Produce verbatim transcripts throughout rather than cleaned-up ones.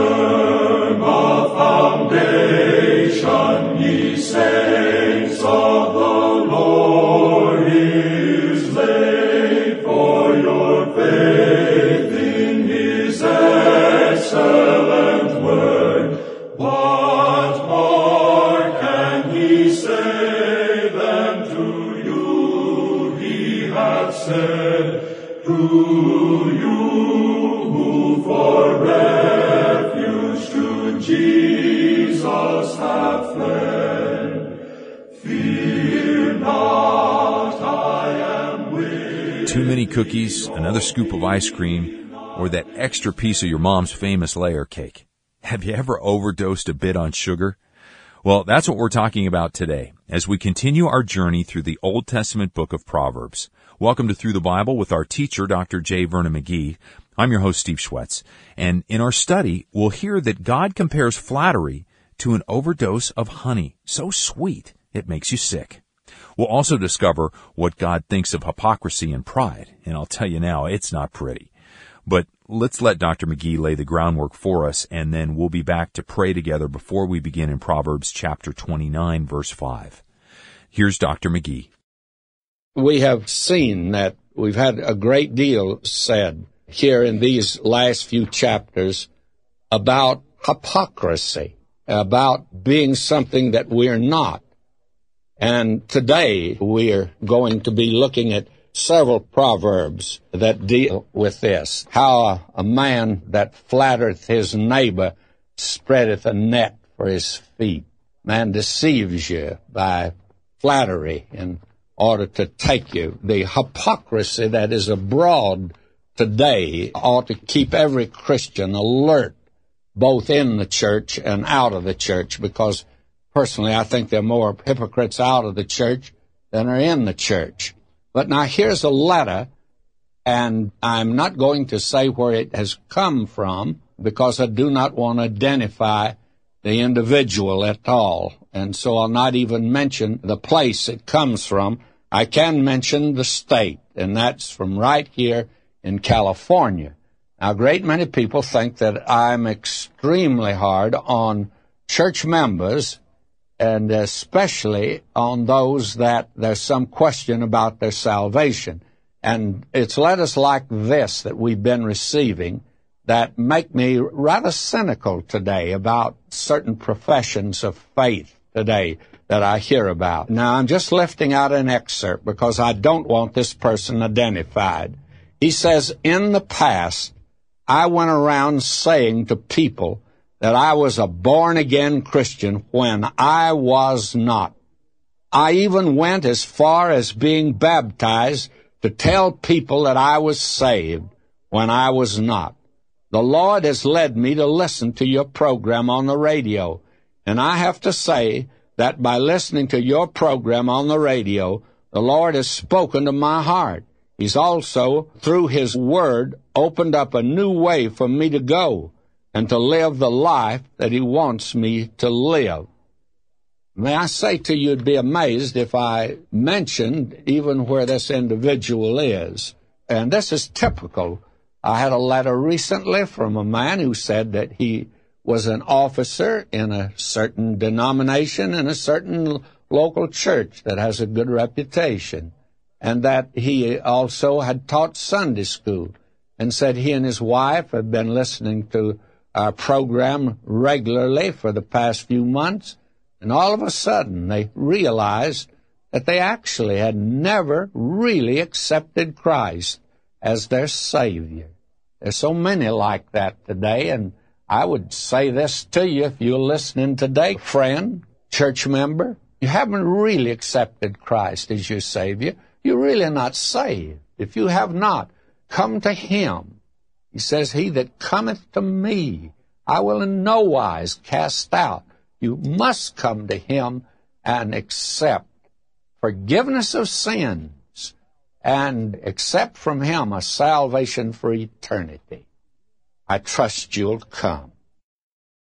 firm a foundation, ye saints of the Lord is laid, for your faith in his excellent word. What more can he say than to you he hath said? To you who for refuge to Jesus have fled, fear not, I am with. Too many cookies, another scoop of ice cream, or that extra piece of your mom's famous layer cake. Have you ever overdosed a bit on sugar? Well, that's what we're talking about today as we continue our journey through the Old Testament book of Proverbs. Welcome to Through the Bible with our teacher, Doctor J. Vernon McGee. I'm your host, Steve Schwetz. And in our study, we'll hear that God compares flattery to an overdose of honey. So sweet, it makes you sick. We'll also discover what God thinks of hypocrisy and pride. And I'll tell you now, it's not pretty. But let's let Doctor McGee lay the groundwork for us, and then we'll be back to pray together before we begin in Proverbs chapter twenty-nine, verse five. Here's Doctor McGee. We have seen that we've had a great deal said here in these last few chapters about hypocrisy, about being something that we're not. And today we're going to be looking at several proverbs that deal with this. How a, a man that flattereth his neighbor spreadeth a net for his feet. Man deceives you by flattery in order to take you. The hypocrisy that is abroad today ought to keep every Christian alert, both in the church and out of the church, because personally I think there are more hypocrites out of the church than are in the church. But now here's a letter, and I'm not going to say where it has come from because I do not want to identify the individual at all. And so I'll not even mention the place it comes from. I can mention the state, and that's from right here in California. Now, a great many people think that I'm extremely hard on church members, and especially on those that there's some question about their salvation. And it's letters like this that we've been receiving that make me rather cynical today about certain professions of faith today that I hear about. Now, I'm just lifting out an excerpt because I don't want this person identified. He says, in the past, I went around saying to people that I was a born-again Christian when I was not. I even went as far as being baptized to tell people that I was saved when I was not. The Lord has led me to listen to your program on the radio, and I have to say that by listening to your program on the radio, the Lord has spoken to my heart. He's also, through His Word, opened up a new way for me to go and to live the life that He wants me to live. May I say to you, you'd be amazed if I mentioned even where this individual is. And this is typical. I had a letter recently from a man who said that he was an officer in a certain denomination in a certain local church that has a good reputation, and that he also had taught Sunday school, and said he and his wife had been listening to our program regularly for the past few months, and all of a sudden they realized that they actually had never really accepted Christ as their Savior. There's so many like that today, and I would say this to you if you're listening today, friend, church member, you haven't really accepted Christ as your Savior. You're really not saved. If you have not, come to Him. He says, he that cometh to me, I will in no wise cast out. You must come to Him and accept forgiveness of sins and accept from Him a salvation for eternity. I trust you'll come.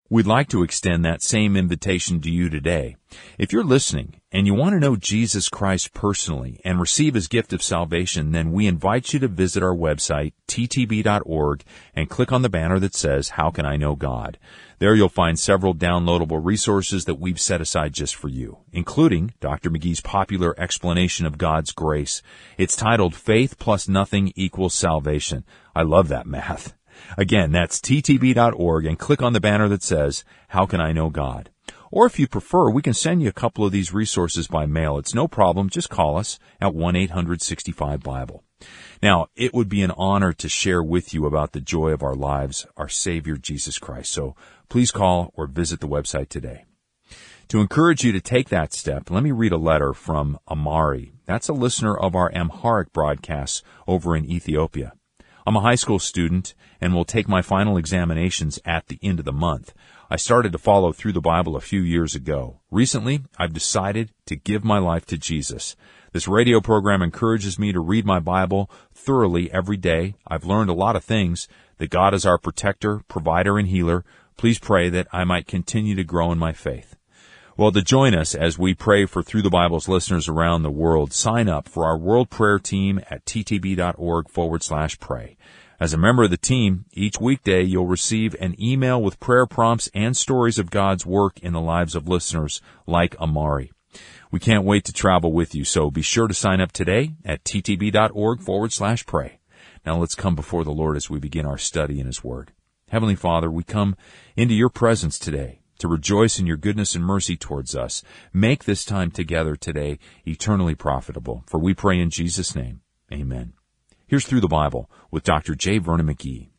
We'd like to extend that same invitation to you today. If you're listening and you want to know Jesus Christ personally and receive His gift of salvation, then we invite you to visit our website, t t b dot org, and click on the banner that says, How Can I Know God? There you'll find several downloadable resources that we've set aside just for you, including Doctor McGee's popular explanation of God's grace. It's titled, Faith Plus Nothing Equals Salvation. I love that math. Again, that's t t b dot org, and click on the banner that says, How Can I Know God? Or if you prefer, we can send you a couple of these resources by mail. It's no problem. Just call us at one eight hundred sixty-five Bible. Now, it would be an honor to share with you about the joy of our lives, our Savior, Jesus Christ. So please call or visit the website today. To encourage you to take that step, let me read a letter from Amari. That's a listener of our Amharic broadcasts over in Ethiopia. I'm a high school student and will take my final examinations at the end of the month. I started to follow through the Bible a few years ago. Recently, I've decided to give my life to Jesus. This radio program encourages me to read my Bible thoroughly every day. I've learned a lot of things, that God is our protector, provider, and healer. Please pray that I might continue to grow in my faith. Well, to join us as we pray for Through the Bible's listeners around the world, sign up for our World Prayer Team at t t b dot org forward slash pray. As a member of the team, each weekday you'll receive an email with prayer prompts and stories of God's work in the lives of listeners like Amari. We can't wait to travel with you, so be sure to sign up today at t t b dot org forward slash pray. Now let's come before the Lord as we begin our study in His Word. Heavenly Father, we come into your presence today to rejoice in your goodness and mercy towards us. Make this time together today eternally profitable. For we pray in Jesus' name, amen. Here's Through the Bible with Doctor J. Vernon McGee.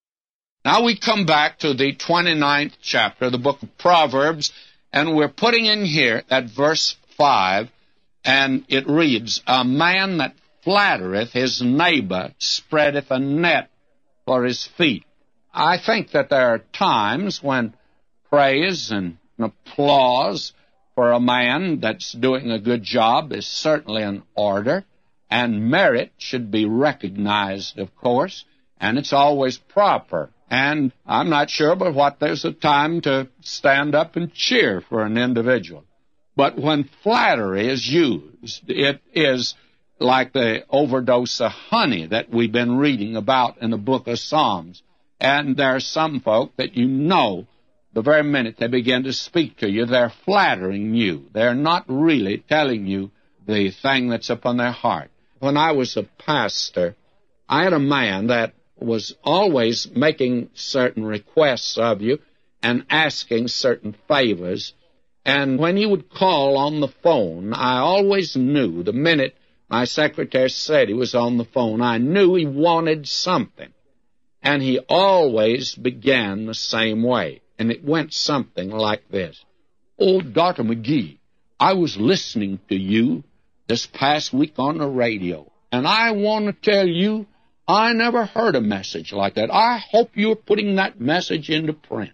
Now we come back to the twenty-ninth chapter of the book of Proverbs, and we're putting in here at verse five, and it reads, A man that flattereth his neighbor spreadeth a net for his feet. I think that there are times when praise and applause for a man that's doing a good job is certainly in order, and merit should be recognized, of course, and it's always proper. And I'm not sure but what there's a time to stand up and cheer for an individual. But when flattery is used, it is like the overdose of honey that we've been reading about in the book of Psalms. And there are some folk that you know the very minute they begin to speak to you, they're flattering you. They're not really telling you the thing that's upon their heart. When I was a pastor, I had a man that was always making certain requests of you and asking certain favors. And when he would call on the phone, I always knew the minute my secretary said he was on the phone, I knew he wanted something. And he always began the same way. And it went something like this. Oh, Doctor McGee, I was listening to you this past week on the radio, and I want to tell you, I never heard a message like that. I hope you're putting that message into print.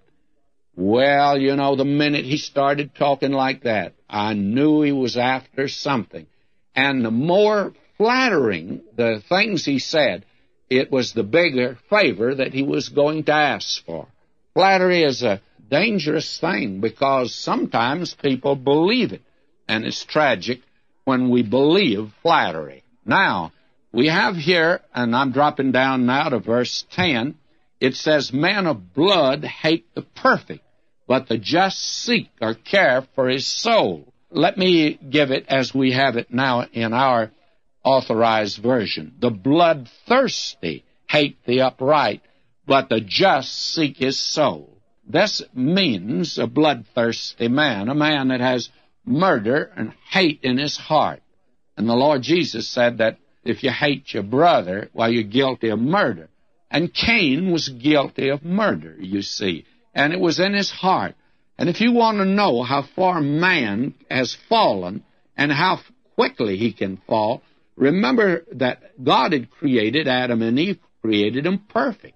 Well, you know, the minute he started talking like that, I knew he was after something. And the more flattering the things he said, it was the bigger favor that he was going to ask for. Flattery is a dangerous thing because sometimes people believe it, and it's tragic when we believe flattery. Now, we have here, and I'm dropping down now to verse ten, it says, Men of blood hate the perfect, but the just seek or care for his soul. Let me give it as we have it now in our authorized version. The bloodthirsty hate the upright, but the just seek his soul. This means a bloodthirsty man, a man that has murder and hate in his heart. And the Lord Jesus said that if you hate your brother, well, you're guilty of murder. And Cain was guilty of murder, you see, and it was in his heart. And if you want to know how far man has fallen and how quickly he can fall, remember that God had created Adam and Eve, created them perfect.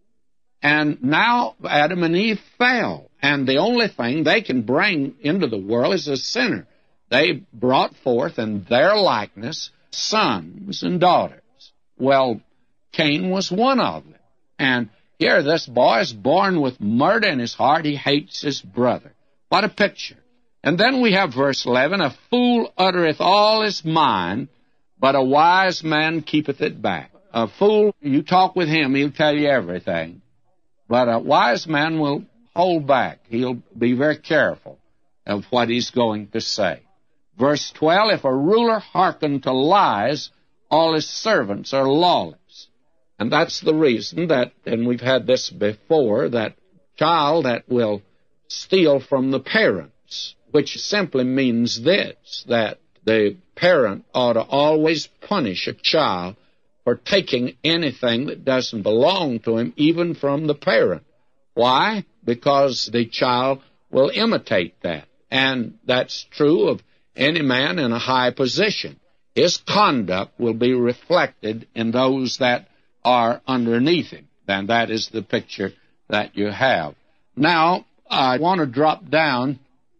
And now Adam and Eve fell, and the only thing they can bring into the world is a sinner. They brought forth in their likeness sons and daughters. Well, Cain was one of them, and Here, this boy is born with murder in his heart. He hates his brother. What a picture. And then we have verse eleven, a fool uttereth all his mind, but a wise man keepeth it back. A fool, you talk with him, he'll tell you everything. But a wise man will hold back. He'll be very careful of what he's going to say. Verse twelve, if a ruler hearken to lies, all his servants are lawless. And that's the reason that, and we've had this before, that child that will steal from the parents, which simply means this, that the parent ought to always punish a child for taking anything that doesn't belong to him, even from the parent. Why? Because the child will imitate that. And that's true of any man in a high position. His conduct will be reflected in those that are underneath him. And that is the picture that you have. Now, I want to drop down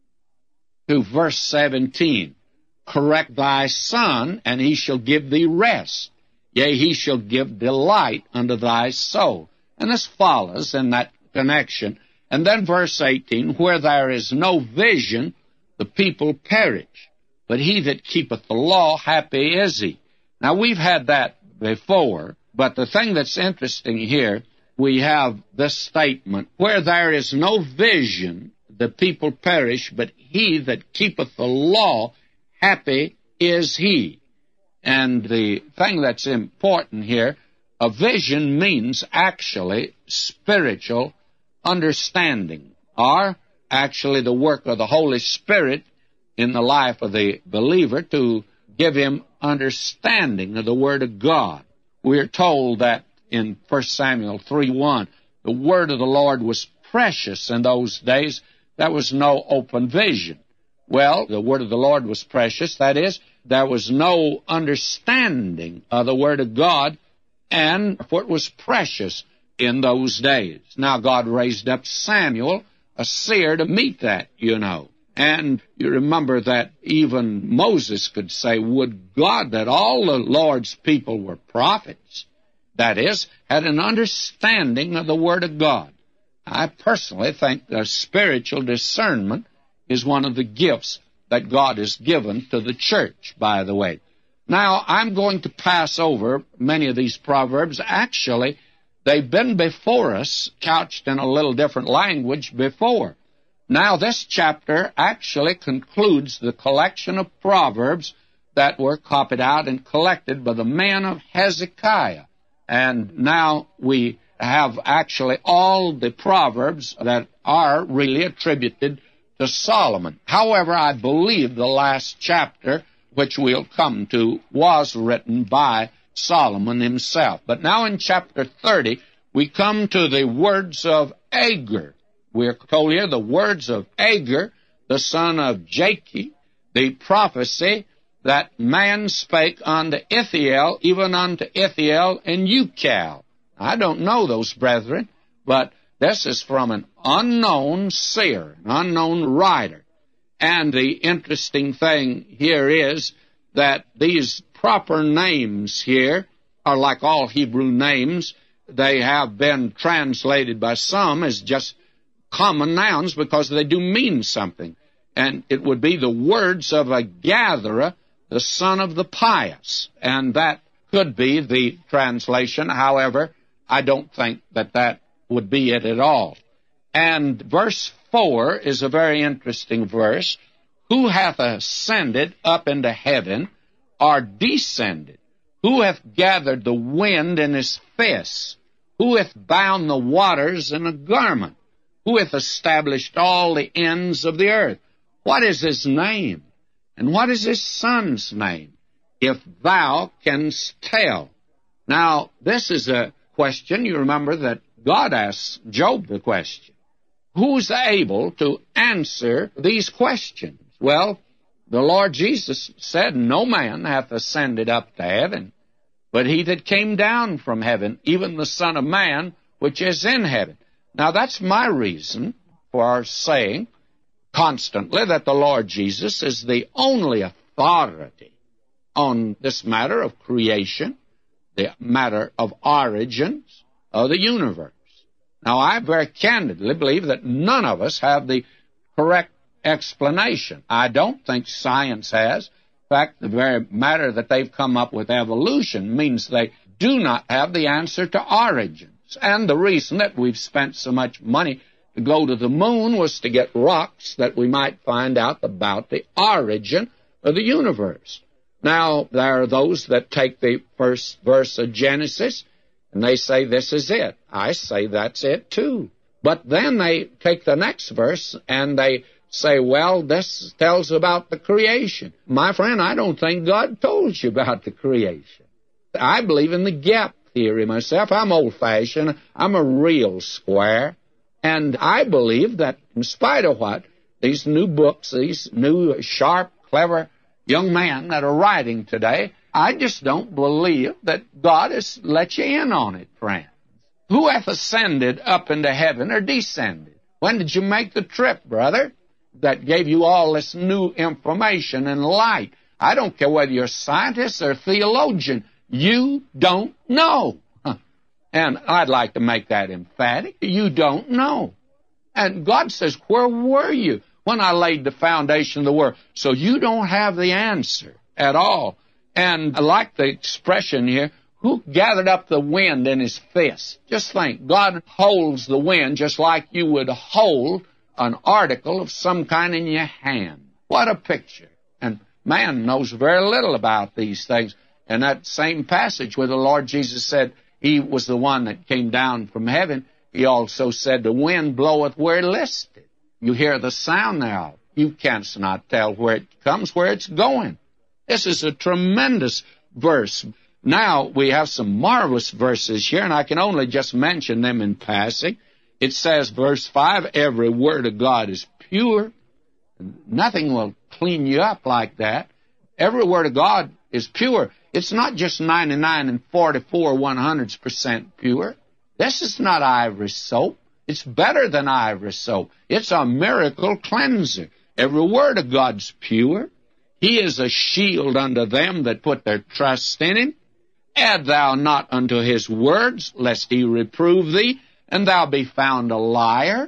to verse seventeen. Correct thy son, and he shall give thee rest. Yea, he shall give delight unto thy soul. And this follows in that connection. And then verse eighteen, where there is no vision, the people perish. But he that keepeth the law, happy is he. Now, we've had that before, but the thing that's interesting here, we have this statement, where there is no vision, the people perish, but he that keepeth the law, happy is he. And the thing that's important here, a vision means actually spiritual understanding, or actually the work of the Holy Spirit in the life of the believer to give him understanding of the Word of God. We're told that in First Samuel three one, the Word of the Lord was precious in those days. There was no open vision. Well, the Word of the Lord was precious. That is, there was no understanding of the Word of God, and for it was precious in those days. Now, God raised up Samuel, a seer, to meet that, you know. And you remember that even Moses could say, would God that all the Lord's people were prophets, that is, had an understanding of the Word of God. I personally think that spiritual discernment is one of the gifts that God has given to the church, by the way. Now, I'm going to pass over many of these proverbs. Actually, they've been before us, couched in a little different language before. Now, this chapter actually concludes the collection of proverbs that were copied out and collected by the men of Hezekiah. And now we have actually all the proverbs that are really attributed to Solomon. However, I believe the last chapter, which we'll come to, was written by Solomon himself. But now in chapter thirty, we come to the words of Agur. We're told here the words of Agur, the son of Jakeh, the prophecy that man spake unto Ithiel, even unto Ithiel and Ucal. I don't know those brethren, but this is from an unknown seer, an unknown writer. And the interesting thing here is that these proper names here are like all Hebrew names. They have been translated by some as just common nouns because they do mean something. And it would be the words of a gatherer, the son of the pious. And that could be the translation. However, I don't think that that would be it at all. And verse four is a very interesting verse. Who hath ascended up into heaven, or descended? Who hath gathered the wind in his fists? Who hath bound the waters in a garment? Who hath established all the ends of the earth? What is his name? And what is his son's name? If thou canst tell. Now, this is a question. You remember that God asked Job the question. Who's able to answer these questions? Well, the Lord Jesus said, no man hath ascended up to heaven, but he that came down from heaven, even the Son of Man, which is in heaven. Now, that's my reason for saying constantly that the Lord Jesus is the only authority on this matter of creation, the matter of origins of the universe. Now, I very candidly believe that none of us have the correct explanation. I don't think science has. In fact, the very matter that they've come up with evolution means they do not have the answer to origins. And the reason that we've spent so much money to go to the moon was to get rocks that we might find out about the origin of the universe. Now, there are those that take the first verse of Genesis, and they say this is it. I say that's it too. But then they take the next verse, and they say, well, this tells about the creation. My friend, I don't think God told you about the creation. I believe in the gap theory myself. I'm old-fashioned. I'm a real square. And I believe that in spite of what these new books, these new sharp, clever young men that are writing today, I just don't believe that God has let you in on it, friends. Who hath ascended up into heaven or descended? When did you make the trip, brother? That gave you all this new information and light. I don't care whether you're a scientist or a theologian. You don't know. And I'd like to make that emphatic. You don't know. And God says, where were you when I laid the foundation of the world? So you don't have the answer at all. And I like the expression here, who gathered up the wind in his fist? Just think, God holds the wind just like you would hold an article of some kind in your hand. What a picture. And man knows very little about these things. And that same passage where the Lord Jesus said he was the one that came down from heaven, he also said, the wind bloweth where it listeth. You hear the sound thereof. You can't not tell where it comes, where it's going. This is a tremendous verse. Now, we have some marvelous verses here, and I can only just mention them in passing. It says, verse five, every word of God is pure. Nothing will clean you up like that. Every word of God is pure. It's not just ninety-nine and forty-four one-hundredths percent pure. This is not ivory soap. It's better than ivory soap. It's a miracle cleanser. Every word of God's pure. He is a shield unto them that put their trust in him. Add thou not unto his words, lest he reprove thee, and thou be found a liar.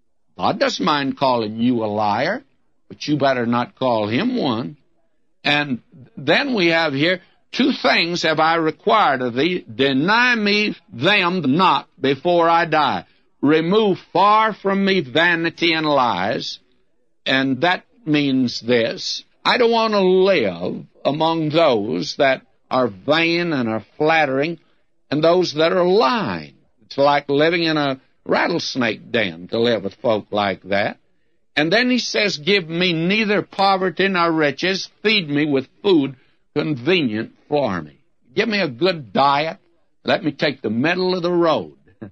God doesn't mind calling you a liar, but you better not call him one. And then we have here, two things have I required of thee. Deny me them not before I die. Remove far from me vanity and lies. And that means this. I don't want to live among those that are vain and are flattering and those that are lying. It's like living in a rattlesnake den to live with folk like that. And then he says, give me neither poverty nor riches. Feed me with food convenient for me. Give me a good diet. Let me take the middle of the road.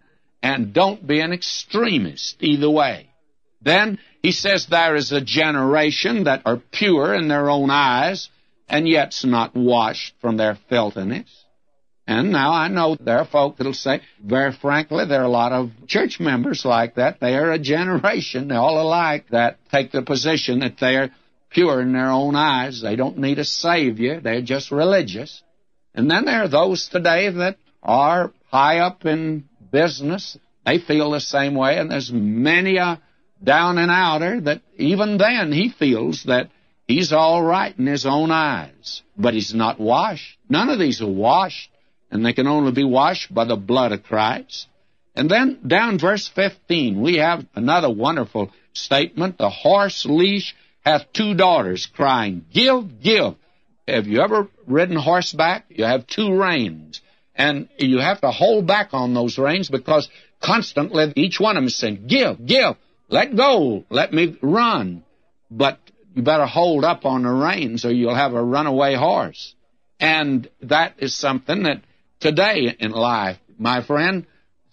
And don't be an extremist either way. Then he says there is a generation that are pure in their own eyes, and yet's not washed from their filthiness. And now I know there are folk that will say, very frankly, there are a lot of church members like that. They are a generation, they're all alike, that take the position that they are pure in their own eyes. They don't need a Savior. They're just religious. And then there are those today that are high up in business. They feel the same way, and there's many a down and outer that even then he feels that he's all right in his own eyes. But he's not washed. None of these are washed, and they can only be washed by the blood of Christ. And then down verse fifteen, we have another wonderful statement. The horse leash hath two daughters crying, give, give. Have you ever ridden horseback? You have two reins, and you have to hold back on those reins because constantly each one of them is saying, give, give, let go, let me run. But you better hold up on the reins or you'll have a runaway horse. And that is something that today in life, my friend,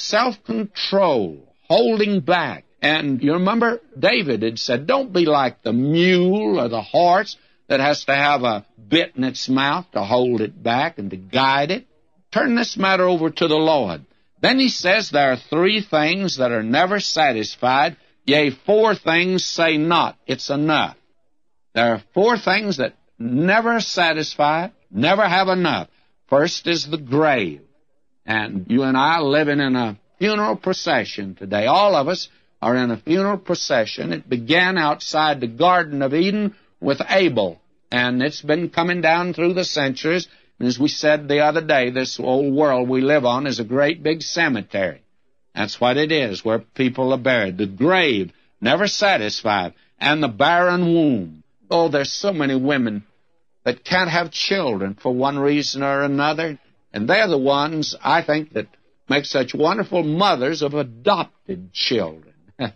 self-control, holding back. And you remember David had said, don't be like the mule or the horse that has to have a bit in its mouth to hold it back and to guide it. Turn this matter over to the Lord. Then he says there are three things that are never satisfied. Yea, four things say not, it's enough. There are four things that never satisfy, never have enough. First is the grave. And you and I living in a funeral procession today. All of us are in a funeral procession. It began outside the Garden of Eden with Abel, and it's been coming down through the centuries. And as we said the other day, this old world we live on is a great big cemetery. That's what it is, where people are buried. The grave, never satisfied, and the barren womb. Oh, there's so many women that can't have children for one reason or another, and they're the ones, I think, that make such wonderful mothers of adopted children.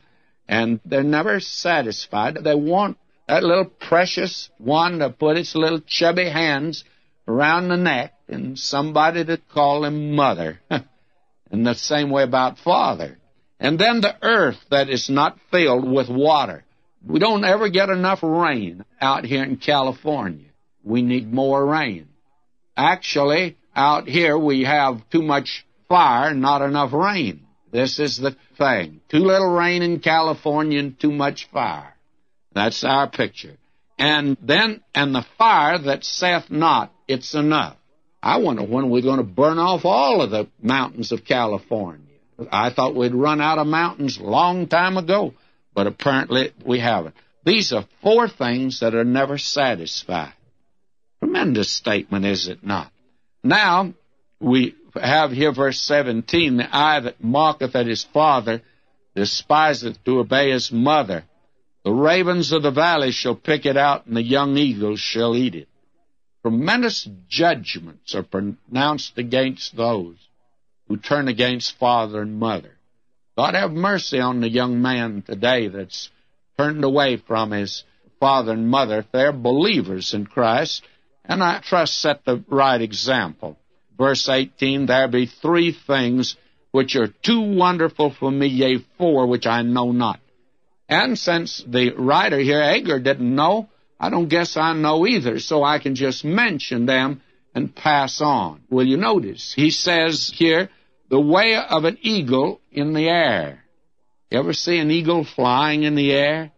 And they're never satisfied. They want that little precious one to put its little chubby hands around the neck and somebody to call him mother. And the same way about father. And then the earth that is not filled with water. We don't ever get enough rain out here in California. We need more rain. Actually, out here we have too much fire and not enough rain. This is the thing. Too little rain in California and too much fire. That's our picture. And then, and the fire that saith not, it's enough. I wonder when we're going to burn off all of the mountains of California. I thought we'd run out of mountains a long time ago, but apparently we haven't. These are four things that are never satisfied. Tremendous statement, is it not? Now, we have here verse seventeen, the eye that mocketh at his father despiseth to obey his mother. The ravens of the valley shall pick it out, and the young eagles shall eat it. Tremendous judgments are pronounced against those who turn against father and mother. God have mercy on the young man today that's turned away from his father and mother. They're believers in Christ, and I trust set the right example. Verse eighteen, there be three things which are too wonderful for me, yea, four which I know not. And since the writer here, Agur, didn't know, I don't guess I know either, so I can just mention them and pass on. Will you notice? He says here, the way of an eagle in the air. You ever see an eagle flying in the air?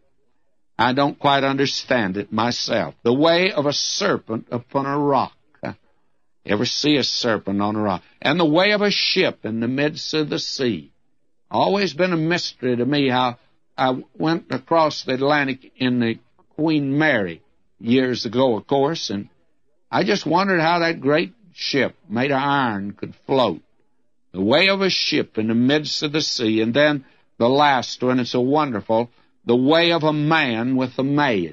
I don't quite understand it myself. The way of a serpent upon a rock. You ever see a serpent on a rock? And the way of a ship in the midst of the sea. Always been a mystery to me how I went across the Atlantic in the Queen Mary years ago, of course, and I just wondered how that great ship made of iron could float. The way of a ship in the midst of the sea. And then the last one, it's so wonderful, the way of a man with a maid.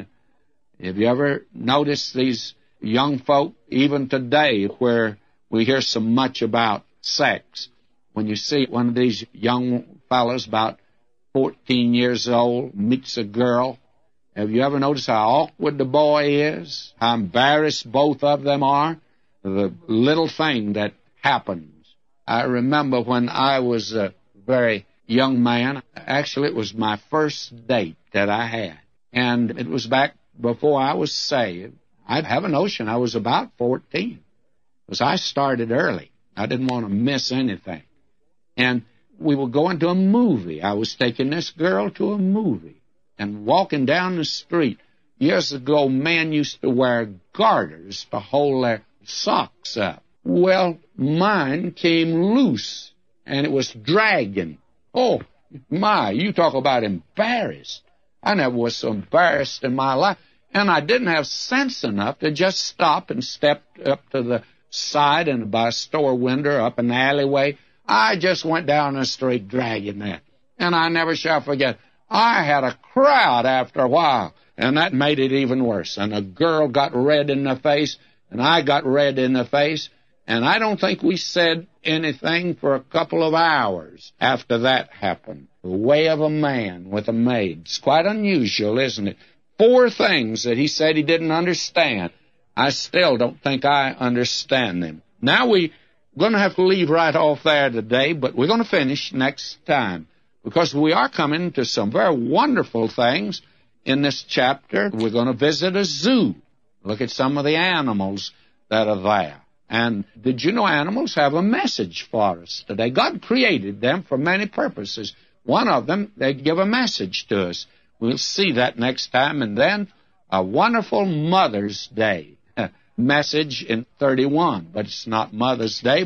Have you ever noticed these young folk, even today, where we hear so much about sex? When you see one of these young fellows about fourteen years old meets a girl, have you ever noticed how awkward the boy is? How embarrassed both of them are? The little thing that happens. I remember when I was a very young man, actually it was my first date that I had. And it was back before I was saved. I have a notion I was about fourteen, because I started early. I didn't want to miss anything. And we were going to a movie. I was taking this girl to a movie and walking down the street. Years ago, men used to wear garters to hold their socks up. Well, mine came loose, and it was dragging. Oh, my, you talk about embarrassed. I never was so embarrassed in my life. And I didn't have sense enough to just stop and step up to the side and by a store window up an alleyway. I just went down the street dragging that. And I never shall forget, I had a crowd after a while, and that made it even worse. And a girl got red in the face, and I got red in the face, and I don't think we said anything for a couple of hours after that happened. The way of a man with a maid. It's quite unusual, isn't it? Four things that he said he didn't understand. I still don't think I understand them. Now we're going to have to leave right off there today, but we're going to finish next time, because we are coming to some very wonderful things in this chapter. We're going to visit a zoo, look at some of the animals that are there. And did you know animals have a message for us today? God created them for many purposes. One of them, they give a message to us. We'll see that next time. And then a wonderful Mother's Day message in thirty-one. But it's not Mother's Day, but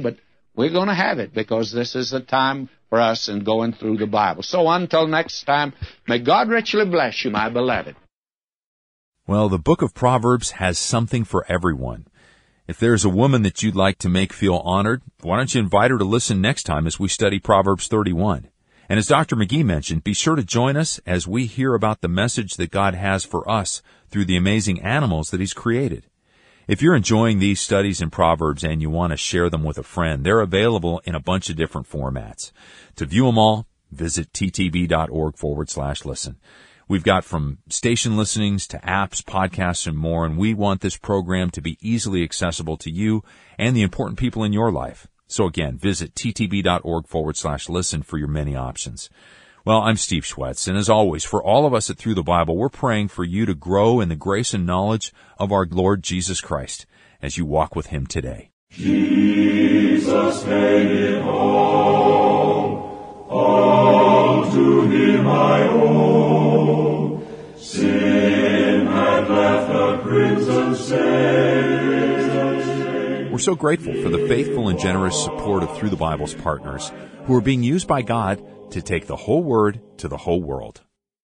We're going to have it because this is the time for us in going through the Bible. So until next time, may God richly bless you, my beloved. Well, the book of Proverbs has something for everyone. If there's a woman that you'd like to make feel honored, why don't you invite her to listen next time as we study Proverbs thirty-one? And as Doctor McGee mentioned, be sure to join us as we hear about the message that God has for us through the amazing animals that He's created. If you're enjoying these studies in Proverbs and you want to share them with a friend, they're available in a bunch of different formats. To view them all, visit ttb.org forward slash listen. We've got from station listenings to apps, podcasts, and more, and we want this program to be easily accessible to you and the important people in your life. So again, visit ttb.org forward slash listen for your many options. Well, I'm Steve Schwetz, and as always, for all of us at Through the Bible, we're praying for you to grow in the grace and knowledge of our Lord Jesus Christ as you walk with Him today. Jesus made it all, all to Him I owe. Sin had left a crimson stain. We're so grateful for the faithful and generous support of Through the Bible's partners who are being used by God to take the whole Word to the whole world.